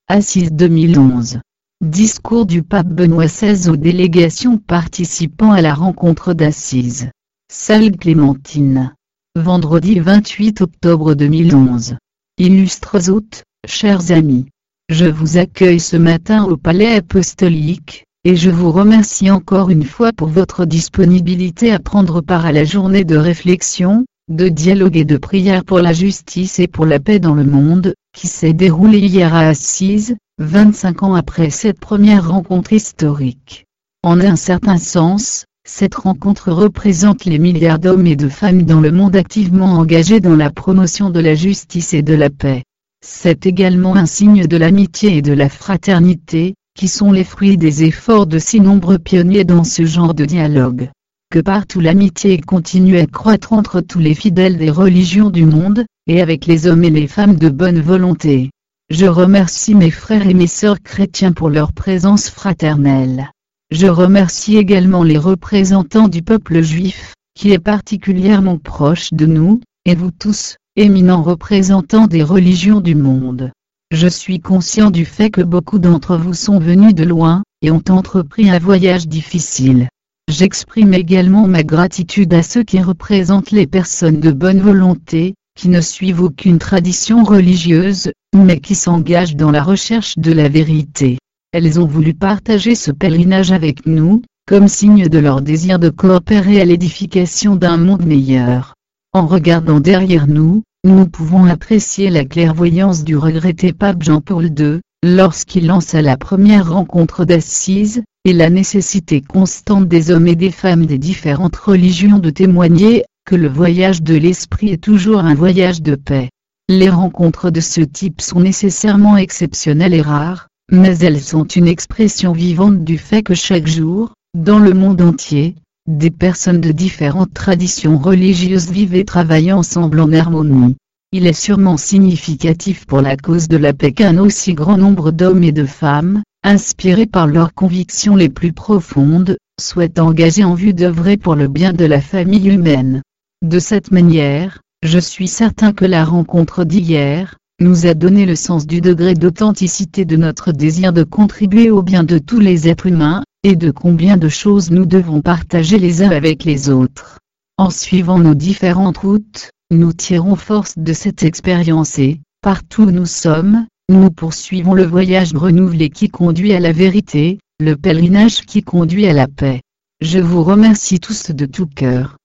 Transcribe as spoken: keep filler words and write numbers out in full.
Assise deux mille onze. Discours du pape Benoît seize aux délégations participant à la rencontre d'Assise. Salle Clémentine. Vendredi vingt-huit octobre deux mille onze. Illustres hôtes, chers amis. Je vous accueille ce matin au Palais Apostolique, et je vous remercie encore une fois pour votre disponibilité à prendre part à la journée de réflexion, de dialogue et de prière pour la justice et pour la paix dans le monde, qui s'est déroulée hier à Assise, vingt-cinq ans après cette première rencontre historique. En un certain sens, cette rencontre représente les milliards d'hommes et de femmes dans le monde activement engagés dans la promotion de la justice et de la paix. C'est également un signe de l'amitié et de la fraternité, qui sont les fruits des efforts de si nombreux pionniers dans ce genre de dialogue. Que partout l'amitié continue à croître entre tous les fidèles des religions du monde, et avec les hommes et les femmes de bonne volonté. Je remercie mes frères et mes sœurs chrétiens pour leur présence fraternelle. Je remercie également les représentants du peuple juif, qui est particulièrement proche de nous, et vous tous, éminents représentants des religions du monde. Je suis conscient du fait que beaucoup d'entre vous sont venus de loin, et ont entrepris un voyage difficile. J'exprime également ma gratitude à ceux qui représentent les personnes de bonne volonté, qui ne suivent aucune tradition religieuse, mais qui s'engagent dans la recherche de la vérité. Elles ont voulu partager ce pèlerinage avec nous, comme signe de leur désir de coopérer à l'édification d'un monde meilleur. En regardant derrière nous, nous pouvons apprécier la clairvoyance du regretté pape Jean-Paul deux, lorsqu'il lança la première rencontre d'Assise, et la nécessité constante des hommes et des femmes des différentes religions de témoigner, que le voyage de l'esprit est toujours un voyage de paix. Les rencontres de ce type sont nécessairement exceptionnelles et rares, mais elles sont une expression vivante du fait que chaque jour, dans le monde entier, des personnes de différentes traditions religieuses vivent et travaillent ensemble en harmonie. Il est sûrement significatif pour la cause de la paix qu'un aussi grand nombre d'hommes et de femmes, inspirés par leurs convictions les plus profondes, soient engagés en vue d'œuvrer pour le bien de la famille humaine. De cette manière, je suis certain que la rencontre d'hier nous a donné le sens du degré d'authenticité de notre désir de contribuer au bien de tous les êtres humains, et de combien de choses nous devons partager les uns avec les autres. En suivant nos différentes routes, nous tirons force de cette expérience et, partout où nous sommes, nous poursuivons le voyage renouvelé qui conduit à la vérité, le pèlerinage qui conduit à la paix. Je vous remercie tous de tout cœur.